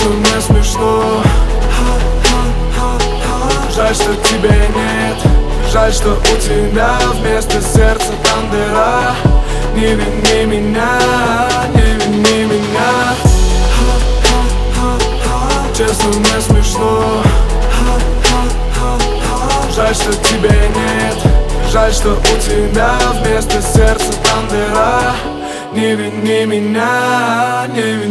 Честно, мне смешно. Жаль, что тебя нет. Жаль, что у тебя вместо сердца там дыра. Не вини меня, не вини меня. Честно, мне смешно. Жаль, что тебя нет. Жаль, что у тебя вместо сердца там дыра. Не вини меня, не вини.